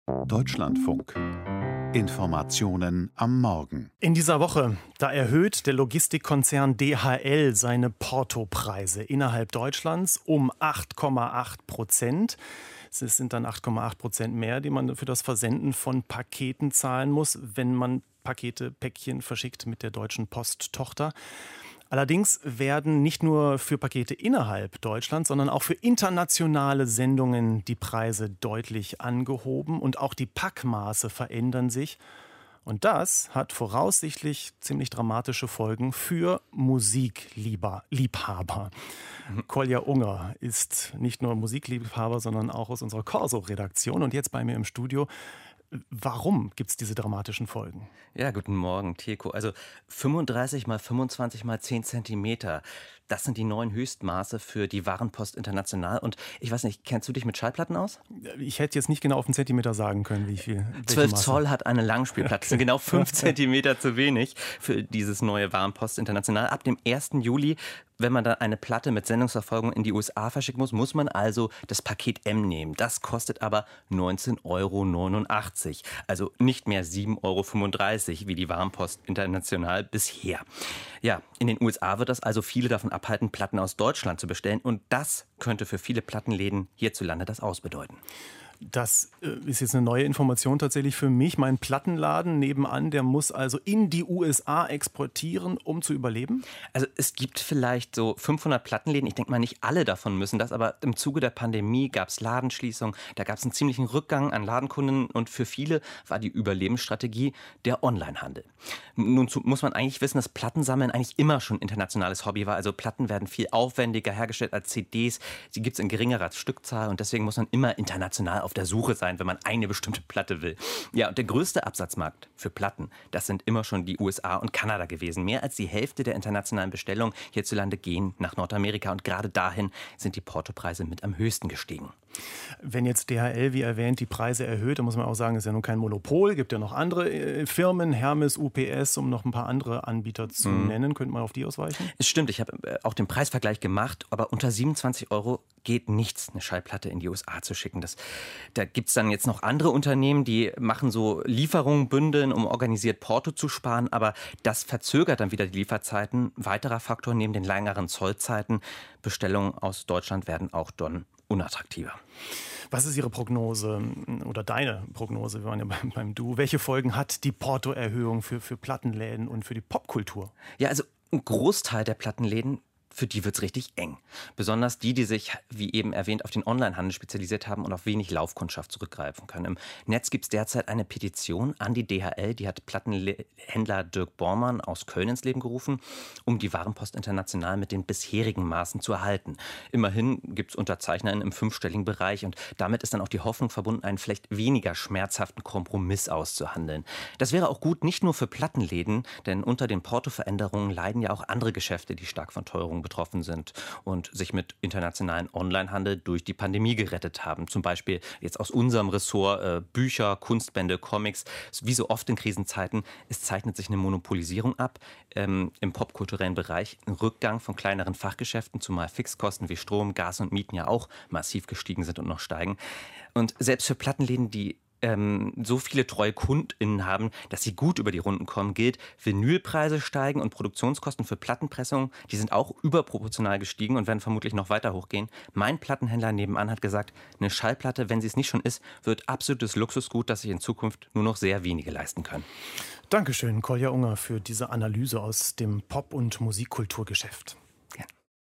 Deutschlandfunk. Informationen am Morgen. In dieser Woche, da erhöht der Logistikkonzern DHL seine Portopreise innerhalb Deutschlands um 8,8%. Es sind dann 8,8% mehr, die man für das Versenden von Paketen zahlen muss, wenn man Päckchen verschickt mit der Deutschen Post-Tochter. Allerdings werden nicht nur für Pakete innerhalb Deutschlands, sondern auch für internationale Sendungen die Preise deutlich angehoben und auch die Packmaße verändern sich. Und das hat voraussichtlich ziemlich dramatische Folgen für Musikliebhaber. Kolja Unger ist nicht nur Musikliebhaber, sondern auch aus unserer Corso-Redaktion und jetzt bei mir im Studio. Warum gibt es diese dramatischen Folgen? Ja, guten Morgen, Tirko. Also 35 mal 25 mal 10 Zentimeter. Das sind die neuen Höchstmaße für die Warenpost International. Und ich weiß nicht, kennst du dich mit Schallplatten aus? Ich hätte jetzt nicht genau auf den Zentimeter sagen können, wie viel. 12 Zoll hat eine Langspielplatte. Das sind genau 5 Zentimeter zu wenig für dieses neue Warenpost International. Ab dem 1. Juli, wenn man dann eine Platte mit Sendungsverfolgung in die USA verschicken muss man also das Paket M nehmen. Das kostet aber 19,89 €. Also nicht mehr 7,35 € wie die Warenpost International bisher. Ja, in den USA wird das also viele davon abhalten, Platten aus Deutschland zu bestellen. Und das könnte für viele Plattenläden hierzulande das Aus bedeuten. Das ist jetzt eine neue Information tatsächlich für mich. Mein Plattenladen nebenan, der muss also in die USA exportieren, um zu überleben? Also es gibt vielleicht so 500 Plattenläden. Ich denke mal, nicht alle davon müssen das. Aber im Zuge der Pandemie gab es Ladenschließungen. Da gab es einen ziemlichen Rückgang an Ladenkunden. Und für viele war die Überlebensstrategie der Onlinehandel. Nun muss man eigentlich wissen, dass Plattensammeln eigentlich immer schon internationales Hobby war. Also Platten werden viel aufwendiger hergestellt als CDs. Sie gibt es in geringerer Stückzahl. Und deswegen muss man immer international auf der Suche sein, wenn man eine bestimmte Platte will. Ja, und der größte Absatzmarkt für Platten, das sind immer schon die USA und Kanada gewesen. Mehr als die Hälfte der internationalen Bestellungen hierzulande gehen nach Nordamerika und gerade dahin sind die Portopreise mit am höchsten gestiegen. Wenn jetzt DHL, wie erwähnt, die Preise erhöht, dann muss man auch sagen, es ist ja nun kein Monopol, gibt ja noch andere Firmen, Hermes, UPS, um noch ein paar andere Anbieter zu nennen. Könnte man auf die ausweichen? Es stimmt, ich habe auch den Preisvergleich gemacht, aber unter 27 € geht nichts, eine Schallplatte in die USA zu schicken. Da gibt es dann jetzt noch andere Unternehmen, die machen so Lieferungen bündeln, um organisiert Porto zu sparen, aber das verzögert dann wieder die Lieferzeiten. Weiterer Faktor neben den längeren Zollzeiten, Bestellungen aus Deutschland werden auch dann unattraktiver. Was ist Ihre Prognose oder deine Prognose? Wir waren ja beim Du. Welche Folgen hat die Portoerhöhung für Plattenläden und für die Popkultur? Ja, also ein Großteil der Plattenläden, für die wird es richtig eng. Besonders die sich, wie eben erwähnt, auf den Onlinehandel spezialisiert haben und auf wenig Laufkundschaft zurückgreifen können. Im Netz gibt es derzeit eine Petition an die DHL, die hat Plattenhändler Dirk Bormann aus Köln ins Leben gerufen, um die Warenpost International mit den bisherigen Maßen zu erhalten. Immerhin gibt es UnterzeichnerInnen im 5-stelligen Bereich und damit ist dann auch die Hoffnung verbunden, einen vielleicht weniger schmerzhaften Kompromiss auszuhandeln. Das wäre auch gut, nicht nur für Plattenläden, denn unter den Portoveränderungen leiden ja auch andere Geschäfte, die stark von Teuerung betroffen sind und sich mit internationalen Onlinehandel durch die Pandemie gerettet haben. Zum Beispiel jetzt aus unserem Ressort Bücher, Kunstbände, Comics. Wie so oft in Krisenzeiten, es zeichnet sich eine Monopolisierung ab im popkulturellen Bereich. Ein Rückgang von kleineren Fachgeschäften, zumal Fixkosten wie Strom, Gas und Mieten ja auch massiv gestiegen sind und noch steigen. Und selbst für Plattenläden, die so viele treue KundInnen haben, dass sie gut über die Runden kommen, gilt, Vinylpreise steigen und Produktionskosten für Plattenpressungen, die sind auch überproportional gestiegen und werden vermutlich noch weiter hochgehen. Mein Plattenhändler nebenan hat gesagt, eine Schallplatte, wenn sie es nicht schon ist, wird absolutes Luxusgut, das sich in Zukunft nur noch sehr wenige leisten können. Dankeschön, Kolja Unger, für diese Analyse aus dem Pop- und Musikkulturgeschäft.